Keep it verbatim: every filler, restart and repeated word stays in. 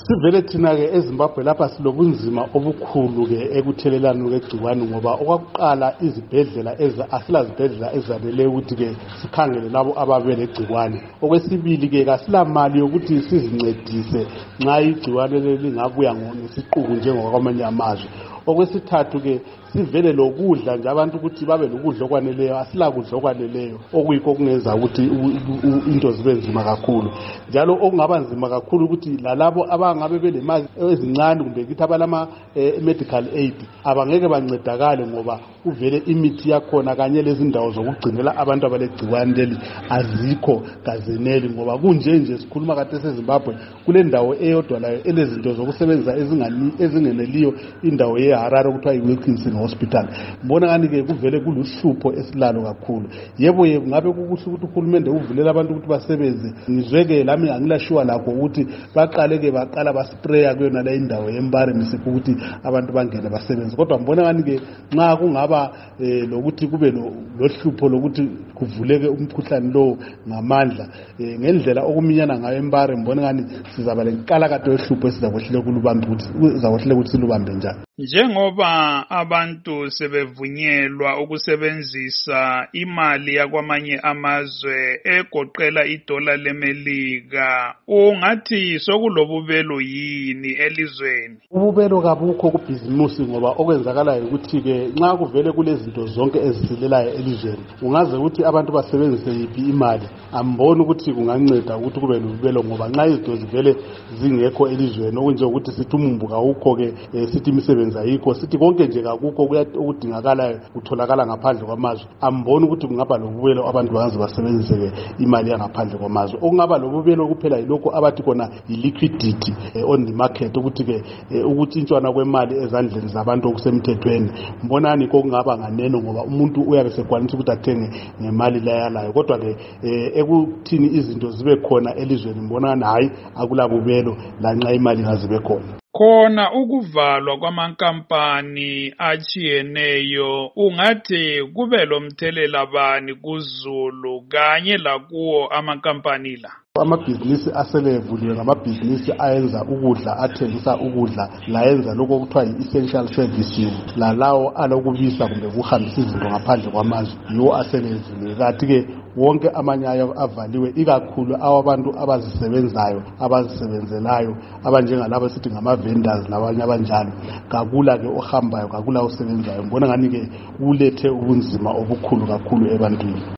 Sivele thina ke eZimbabwe lapha silobunzima obukhulu ke ekuthelelana kwegciwane ngoba okwakuqala izibhedlela eza asila zibhedlela ezanele ukuthi ke sikhangele labo ababele gciwane. Okwesibili ke kasilamali yokuthi sizincedise nxa igciwane lingabuya ngesiqubu njengokwamanye amazwe. Okwesithathu ke sivele lokudla nje abantu ukuthi babe lokudla okwaneleyo, asila kudla okwaneleyo okuyikho kungenza ukuthi into zibe nzima kakhulu. Njalo okungaba nzima kakhulu ukuthi lalabo abangabe belemali ezincane kumbe kithi abalama medical aid abangeke bancedakale ngoba uvele imithi yakhona kanye lezindawo zokugcinela abantu abalegciwane leli azikho kazeneli ngoba kunje nje sikhuluma kade seZimbabwe kule ndawo eyodwa layo elezinto zokusebenza ezingani ezingeneliyo indawo yeHarare okuthiwa iWilkinson Hospital. Mbona ngani ke kuvele kuluhlupho esilalo kakhulu. Yebo ye ngabe kukuhle ukuthi uhulumende uvulela abantu ukuthi basebenze. Ngizweke lami angilashiwa lakho ukuthi baqale ke baqala baspraya kuyona la indawo yeMbare misipho ukuthi abantu bangene basebenze. Kodwa mbona ngani ke nxa kungaba lokuthi kube lohlupho lokuthi kuvuleke umkhuhlane lo ngamandla ngendlela okuminyana ngayo eMbare mbona ngani sizaba lenkalakade yohlupho esizakuhle kulubambe ukuthi uzakuhle ukuthi silubambe njani. Njengoba abantu sebevunyelwa ukusebenzisa imali yakwamanye amazwe egoqela idola leMelika, ungathi sokulobubelo yini elizweni? Ububelo kabukho kubhizimusi ngoba okwenzakalayo ukuthi ke nxa kuvele kulezinto zonke ezisilelayo elizweni ungaze ukuthi abantu basebenzise yiphi imali amboni ukuthi kunganceda ukuthi kube nobubelo ngoba nxa izinto zivele zingekho elizweni okunje ukuthi sithi umumbu kawukho ke sithi imisebenzi ayikho sithi konke nje kakukho kuyadingakala kutholakala ngaphandle kwamazwe amboni ukuthi kungaba lobubelo abantu bangaze basebenzise imali yangaphandle kwamazwe. Okungaba lobubelo kuphela yilokho abathi khona liquidity on the market ukuthi ke ukuthi intshwana kwemali ezandleni zabantu okusemthethweni mbonani kokungaba nganeno ngoba umuntu uyabe sekwanisa ukuthi athenge ngemali layalayo. Kodwa ke ekuthini izinto zibe khona elizweni mbonani hayi akulabubelo lanxa imali ngazibe khona. Khona ukuvalwa kwamankampani achiyeneyo ungathi kube lomthelela bani kuZulu kanye lakuwo amankampani la? Amabhizinisi aselevuliwe ngamabhizinisi ayenza ukudla athengisa ukudla layenza lokho okuthiwa yi-essential services lalawo alokubisa kumbe kuhambisa izinto ngaphandle kwamazwe yiwo aselevuliwe. Kathi-ke wonke amanye ayo avaliwe ikakhulu awabantu abazisebenzayo abazisebenzelayo abanjengalabo sithi ngama-vendors labanye abanjalo kakula-ke ohambayo kakula osebenzayo. Mbona ngani-ke kulethe ubunzima obukhulu kakhulu ebantwini.